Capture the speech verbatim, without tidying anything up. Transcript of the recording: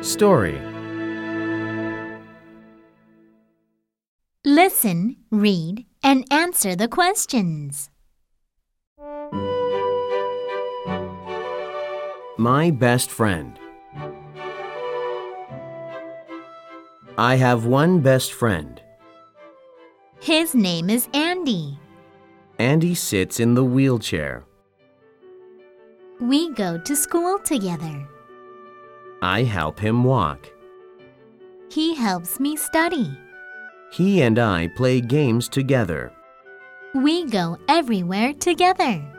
Story. Listen, read, and answer the questions. My best friend. I have one best friend. His name is Andy. Andy sits in the wheelchair. We go to school together. I help him walk. He helps me study. He and I play games together. We go everywhere together.